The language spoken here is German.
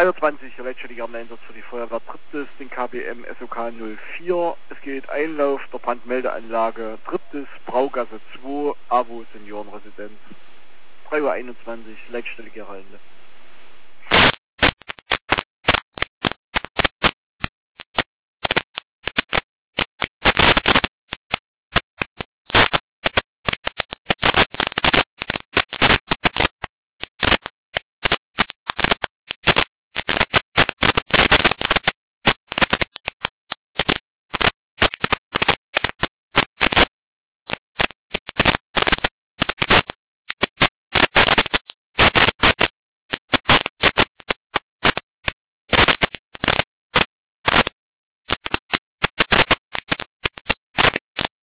320 letztendlich Einsatz für die Feuerwehr Triptis, den KBM SOK 04. Es geht Einlauf der Brandmeldeanlage Triptis, Braugasse 2, AWO Seniorenresidenz. 3:21 Uhr, letztendlich Rande.